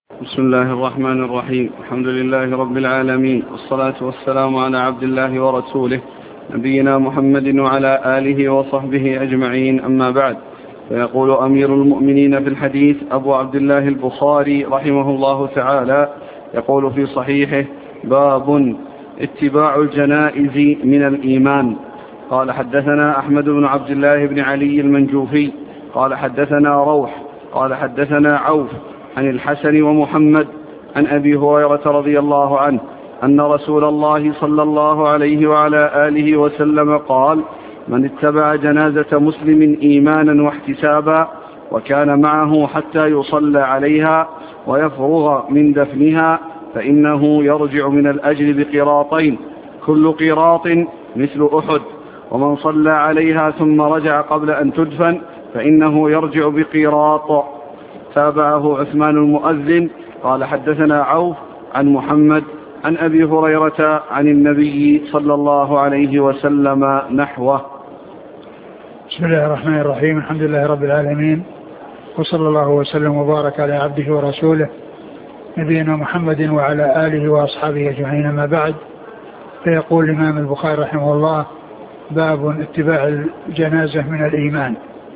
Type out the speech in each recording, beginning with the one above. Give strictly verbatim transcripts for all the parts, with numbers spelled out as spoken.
بسم الله الرحمن الرحيم. الحمد لله رب العالمين، والصلاة والسلام على عبد الله ورسوله نبينا محمد وعلى آله وصحبه أجمعين، أما بعد. فيقول أمير المؤمنين في الحديث أبو عبد الله البخاري رحمه الله تعالى، يقول في صحيحه: باب اتباع الجنائز من الإيمان. قال: حدثنا أحمد بن عبد الله بن علي المنجوفي قال: حدثنا روح قال: حدثنا عوف عن الحسن ومحمد عن أبي هريرة رضي الله عنه أن رسول الله صلى الله عليه وعلى آله وسلم قال: من اتبع جنازة مسلم إيمانا واحتسابا وكان معه حتى يصلى عليها ويفرغ من دفنها فإنه يرجع من الأجر بقراطين، كل قراط مثل أحد. ومن صلى عليها ثم رجع قبل أن تدفن فإنه يرجع بقراط. تابعه عثمان المؤذن قال: حدثنا عوف عن محمد عن أبي هريرة عن النبي صلى الله عليه وسلم نحوه. بسم الله الرحمن الرحيم. الحمد لله رب العالمين، وصلى الله وسلم وبارك على عبده ورسوله نبينا محمد وعلى آله وأصحابه أجمعين، أما بعد. فيقول الإمام البخاري رحمه الله: باب اتباع الجنازة من الإيمان.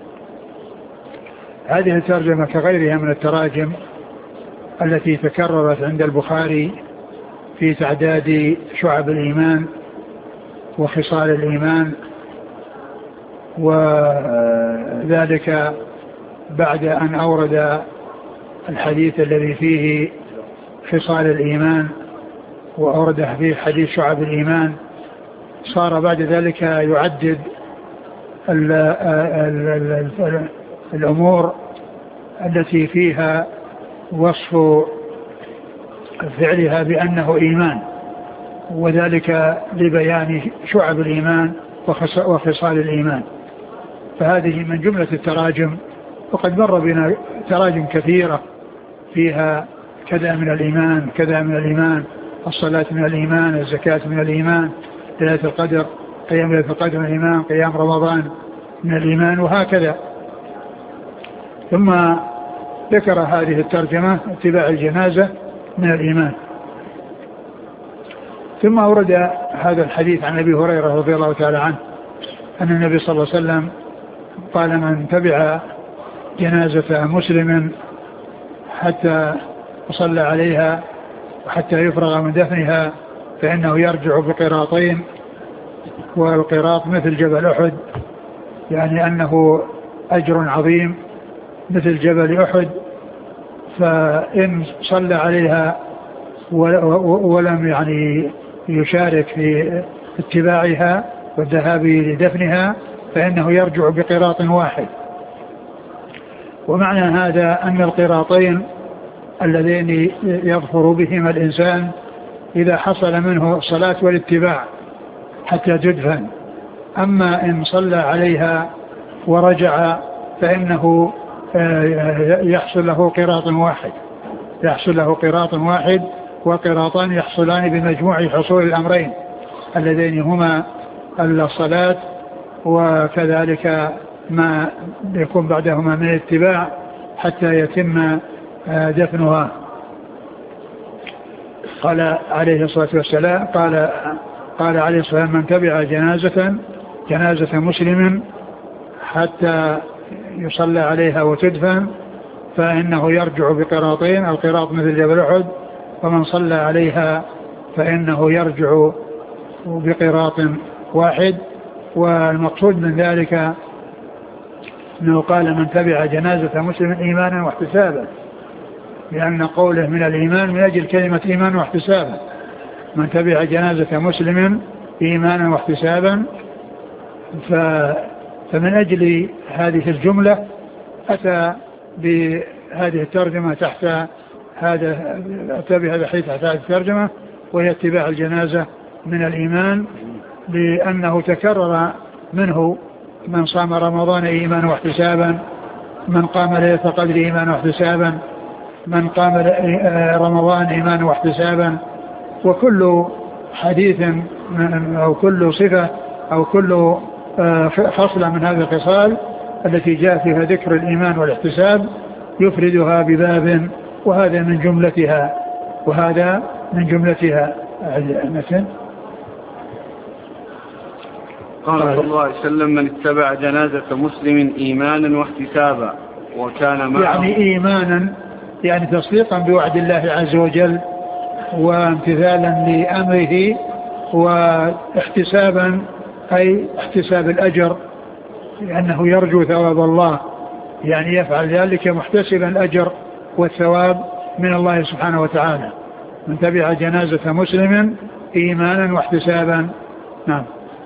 هذه الترجمة كغيرها من التراجم التي تكررت عند البخاري في تعداد شعب الإيمان وخصال الإيمان، وذلك بعد أن أورد الحديث الذي فيه خصال الإيمان وأورد فيه حديث شعب الإيمان، صار بعد ذلك يعدد ال ال ال ال الأمور التي فيها وصف فعلها بأنه إيمان، وذلك لبيان شعب الإيمان وخصال الإيمان. فهذه من جملة التراجم، وقد مر بنا تراجم كثيرة فيها كذا من الإيمان كذا من الإيمان، الصلاة من الإيمان، الزكاة من الإيمان، ليلة القدر، قيام ليلة القدر من الإيمان، قيام رمضان من الإيمان، وهكذا. ثم ذكر هذه الترجمة اتباع الجنازة من الإيمان. ثم أورد هذا الحديث عن أبي هريرة رضي الله تعالى عنه أن النبي صلى الله عليه وسلم قال: من تبع جنازة مسلم حتى يصلى عليها وحتى يفرغ من دفنها فإنه يرجع بقراطين، والقراط مثل جبل أحد، يعني أنه أجر عظيم مثل جبل أحد. فإن صلى عليها ولم يعني يشارك في اتباعها والذهاب لدفنها فإنه يرجع بقراط واحد. ومعنى هذا أن القراطين اللذين يظفر بهما الإنسان إذا حصل منه الصلاة والاتباع حتى تدفن. أما إن صلى عليها ورجع فإنه يحصل له قراط واحد يحصل له قراط واحد وقراطان يحصلان بمجموع حصول الأمرين اللذين هما الصلاة وكذلك ما يكون بعدهما من الاتباع حتى يتم دفنها. قال عليه الصلاة والسلام قال قال عليه الصلاة والسلام: من تبع جنازة جنازة مسلم حتى يصلى عليها وتدفن فإنه يرجع بقراطين، القراط مثل جبل أحد. ومن صلى عليها فإنه يرجع بقراط واحد. والمقصود من ذلك أنه قال: من تبع جنازة مسلم إيمانا واحتسابا، لأن قوله من الإيمان من أجل كلمة إيمان واحتسابا. من تبع جنازة مسلم إيمانا واحتسابا، فمن أجل هذه الجملة أتى بهذه الترجمة تحت هذا أتى بهذا الحديث تحت هذه الترجمة، وهي اتباع الجنازة من الإيمان، لأنه تكرر منه: من صام رمضان إيمانا واحتسابا، من قام ليلة القدر إيمانا واحتسابا، من قام رمضان إيمانا واحتسابا. وكل حديث أو كل صفة أو كل خصلة من هذه الخصال التي جاء فيها ذكر الإيمان والاحتساب يفردها بباب وهذا من جملتها وهذا من جملتها مثل قال صلى الله عليه وسلم: من اتبع جنازة مسلم إيمانا واحتسابا وكان معه، يعني إيمانا يعني تصديقا بوعد الله عز وجل وامتثالا لأمره، واحتسابا أي احتساب الأجر لأنه يرجو ثواب الله، يعني يفعل ذلك محتسبا الأجر والثواب من الله سبحانه وتعالى. من تبع جنازة مسلم إيمانا واحتسابا. نعم.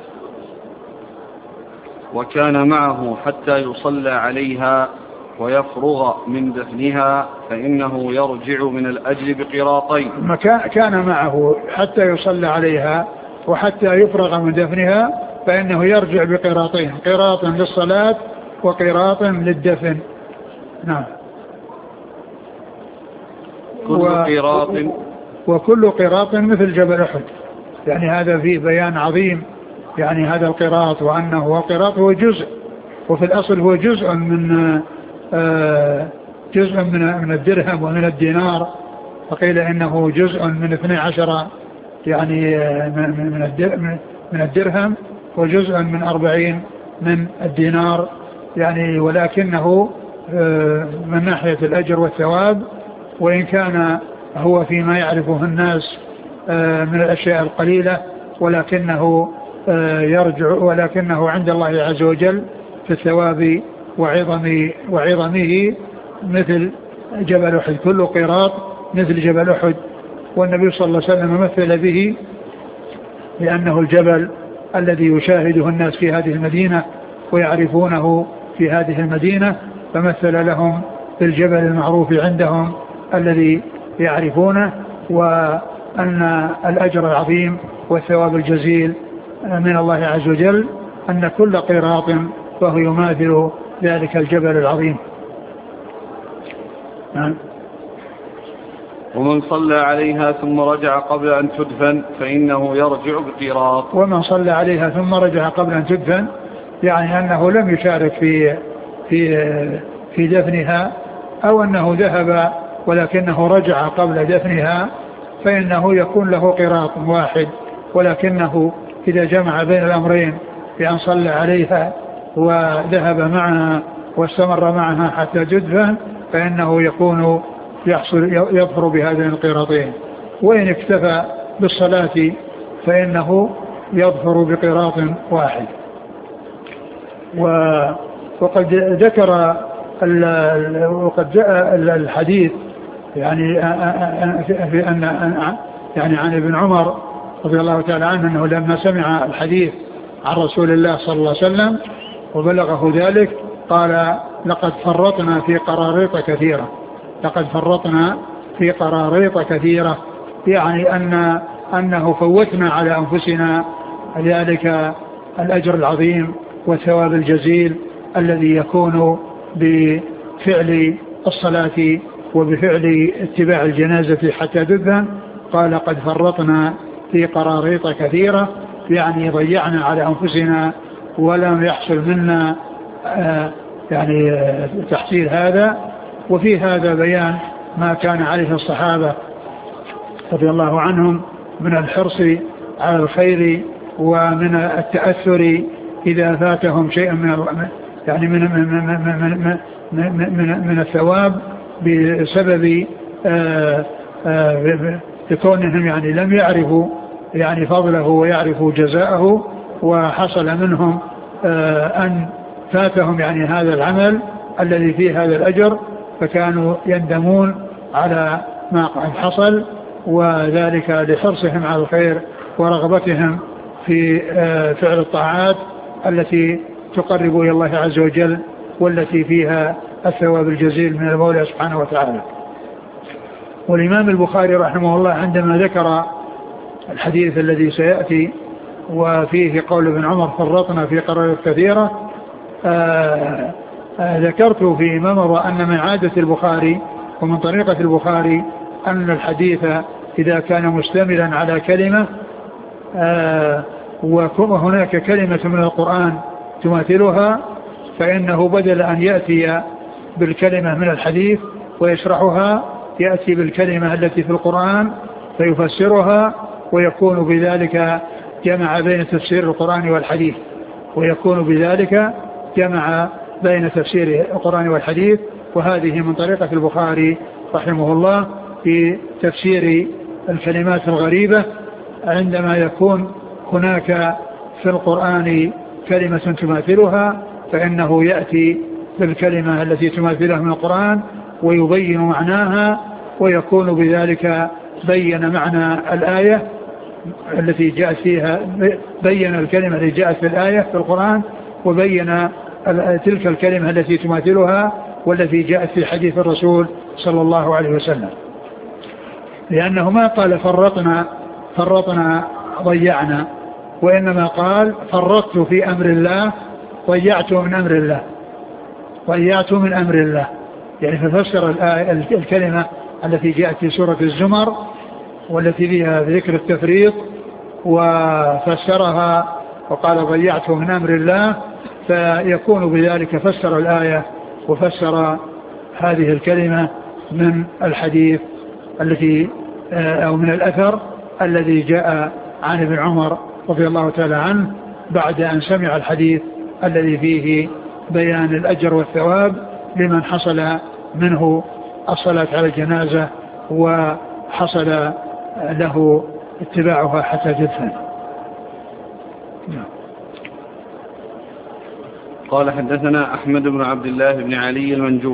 وكان معه حتى يصلى عليها ويفرغ من دفنها فإنه يرجع من الأجر بقراطين. كان معه حتى يصلى عليها وحتى يفرغ من دفنها فإنه يرجع بقراطين، قراط للصلاة وقراط للدفن. نعم. كل قراط وكل قراط مثل جبل أحد، يعني هذا فيه بيان عظيم، يعني هذا القراط وأنه هو القراط هو جزء، وفي الأصل هو جزء من آه جزء من من الدرهم ومن الدينار، فقيل إنه جزء من اثني عشر يعني من من الدرهم وجزء من أربعين من الدينار، يعني ولكنه آه من ناحية الأجر والثواب، وإن كان هو فيما يعرفه الناس آه من الأشياء القليلة، ولكنه آه يرجع ولكنه عند الله عز وجل في الثواب وعظم وعظمه مثل جبل أحد. كل قراط مثل جبل أحد، والنبي صلى الله عليه وسلم مثل به لأنه الجبل الذي يشاهده الناس في هذه المدينة ويعرفونه في هذه المدينة، فمثل لهم بالجبل المعروف عندهم الذي يعرفونه، وأن الأجر العظيم والثواب الجزيل من الله عز وجل أن كل قراط فهو يماثل ذلك الجبل العظيم. نعم. ومن صلى عليها ثم رجع قبل أن تدفن فإنه يرجع بقراط. ومن صلى عليها ثم رجع قبل أن تدفن يعني أنه لم يشارك في في في دفنها، أو أنه ذهب ولكنه رجع قبل دفنها، فإنه يكون له قراط واحد، ولكنه إذا جمع بين الأمرين بأن صلى عليها وذهب معها واستمر معها حتى تدفن فإنه يكون يحصل يظفر بهذين القراطين. وإن اكتفى بالصلاة فإنه يظفر بقراط واحد. وقد ذكر وقد جاء الحديث يعني في أن يعني عن ابن عمر رضي الله تعالى عنه أنه لما سمع الحديث عن رسول الله صلى الله عليه وسلم وبلغه ذلك قال: لقد فرطنا في قراريط كثيرة لقد فرطنا في قراريط كثيرة يعني أن أنه فوتنا على أنفسنا ذلك الأجر العظيم والثواب الجزيل الذي يكون بفعل الصلاة وبفعل اتباع الجنازة حتى تدفن. قال: قد فرطنا في قراريط كثيرة، يعني ضيعنا على أنفسنا ولم يحصل منا آه يعني آه تحصيل هذا. وفي هذا بيان ما كان عليه الصحابة رضي الله عنهم من الحرص على الخير ومن التأثر إذا فاتهم شيء من يعني من من من من, من, من الثواب بسبب آه آه بكونهم يعني لم يعرفوا يعني فضله ويعرفوا جزاءه، وحصل منهم آه أن فاتهم يعني هذا العمل الذي فيه هذا الأجر، فكانوا يندمون على ما قد حصل، وذلك لحرصهم على الخير ورغبتهم في آه فعل الطاعات التي تقرب إلى الله عز وجل والتي فيها الثواب الجزيل من المولى سبحانه وتعالى. والإمام البخاري رحمه الله عندما ذكر الحديث الذي سيأتي وفيه قول ابن عمر: فرطنا في قرارات كثيرة، آآ آآ ذكرت في ما مضى أن من عادة البخاري ومن طريقة البخاري أن الحديث إذا كان مشتملا على كلمة وهناك كلمة من القرآن تماثلها فإنه بدل أن يأتي بالكلمة من الحديث ويشرحها يأتي بالكلمة التي في القرآن فيفسرها، ويكون بذلك جمع بين تفسير القرآن والحديث ويكون بذلك جمع بين تفسير القرآن والحديث. وهذه من طريقة البخاري رحمه الله في تفسير الكلمات الغريبة، عندما يكون هناك في القرآن كلمة تماثلها فإنه يأتي بالكلمة التي تماثلها من القرآن ويبين معناها، ويكون بذلك بين معنى الآية التي جاءت فيها، بين الكلمة التي جاءت في الآية في القرآن وبين تلك الكلمة التي تماثلها والتي جاءت في حديث الرسول صلى الله عليه وسلم. لأنه ما قال فرطنا فرطنا ضيعنا، وإنما قال فرطت في أمر الله ضيعت من أمر الله ضيعت من أمر الله، يعني ففسر الكلمة التي جاءت في سورة الزمر والتي فيها ذكر التفريط وفسرها وقال ضيعت من أمر الله، فيكون بذلك فسر الآية وفسر هذه الكلمة من الحديث التي أو من الأثر الذي جاء عن ابن عمر رضي الله تعالى عنه بعد أن سمع الحديث الذي فيه بيان الأجر والثواب لمن حصل منه الصلاة على الجنازة وحصل له اتباعها حتى تدفن. قال حدثنا أحمد بن عبد الله بن علي المنجوي